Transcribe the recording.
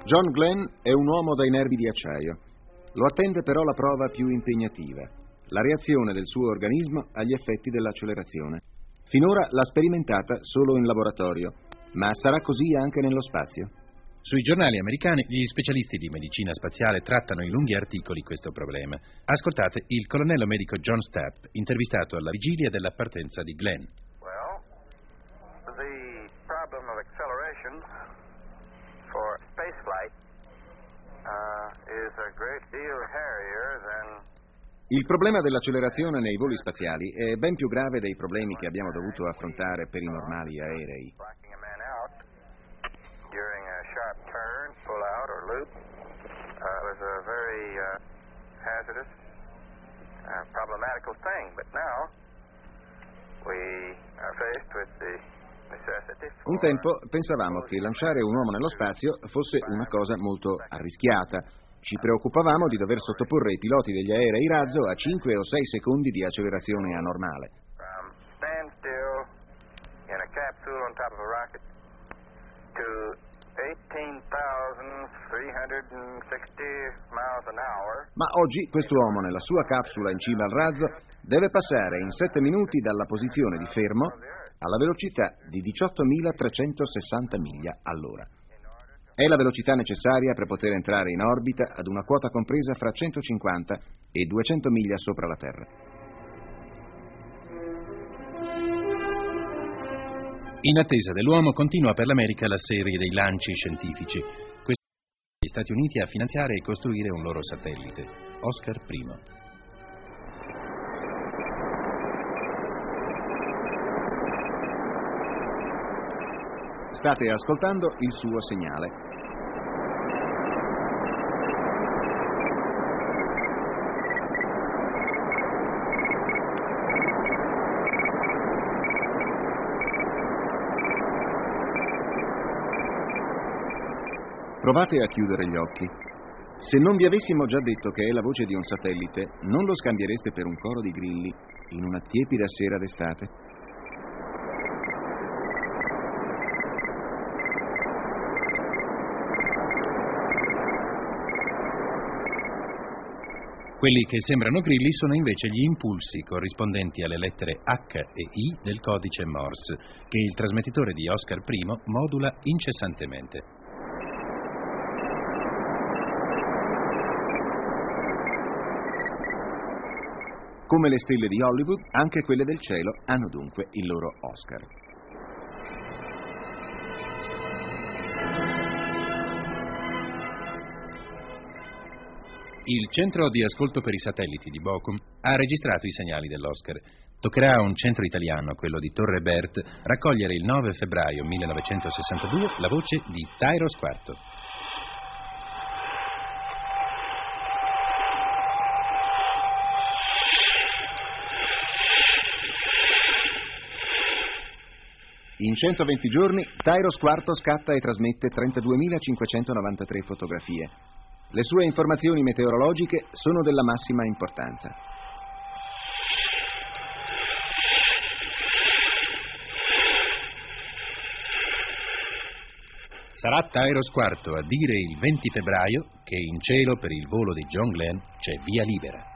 John Glenn è un uomo dai nervi di acciaio. Lo attende però la prova più impegnativa, la reazione del suo organismo agli effetti dell'accelerazione. Finora l'ha sperimentata solo in laboratorio, ma sarà così anche nello spazio. Sui giornali americani gli specialisti di medicina spaziale trattano in lunghi articoli questo problema. Ascoltate il colonnello medico John Stapp, intervistato alla vigilia della partenza di Glenn. Well, the problem of acceleration for spaceflight is a great deal hairier than... Il problema dell'accelerazione nei voli spaziali è ben più grave dei problemi che abbiamo dovuto affrontare per i normali aerei. During a sharp turn, pull out or loop, was a very hazardous, problematical thing. But now we are faced with the necessity. Un tempo pensavamo che lanciare un uomo nello spazio fosse una cosa molto arrischiata. Ci preoccupavamo di dover sottoporre i piloti degli aerei razzo a 5 o 6 secondi di accelerazione anormale. From standstill in a capsule on top of a rocket to 18,360 miles an hour. Ma oggi quest'uomo nella sua capsula in cima al razzo deve passare in 7 minuti dalla posizione di fermo alla velocità di 18.360 miglia all'ora. È la velocità necessaria per poter entrare in orbita ad una quota compresa fra 150 e 200 miglia sopra la Terra. In attesa dell'uomo continua per l'America la serie dei lanci scientifici. Questo gli Stati Uniti a finanziare e costruire un loro satellite, Oscar I. State ascoltando il suo segnale. Provate a chiudere gli occhi. Se non vi avessimo già detto che è la voce di un satellite, non lo scambiereste per un coro di grilli in una tiepida sera d'estate? Quelli che sembrano grilli sono invece gli impulsi corrispondenti alle lettere H e I del codice Morse, che il trasmettitore di Oscar I modula incessantemente. Come le stelle di Hollywood, anche quelle del cielo hanno dunque il loro Oscar. Il centro di ascolto per i satelliti di Bochum ha registrato i segnali dell'Oscar. Toccherà a un centro italiano, quello di Torre Bert, raccogliere il 9 febbraio 1962 la voce di Tyros IV. In 120 giorni, Tyros IV scatta e trasmette 32.593 fotografie. Le sue informazioni meteorologiche sono della massima importanza. Sarà Tyros IV a dire il 20 febbraio che in cielo per il volo di John Glenn c'è via libera.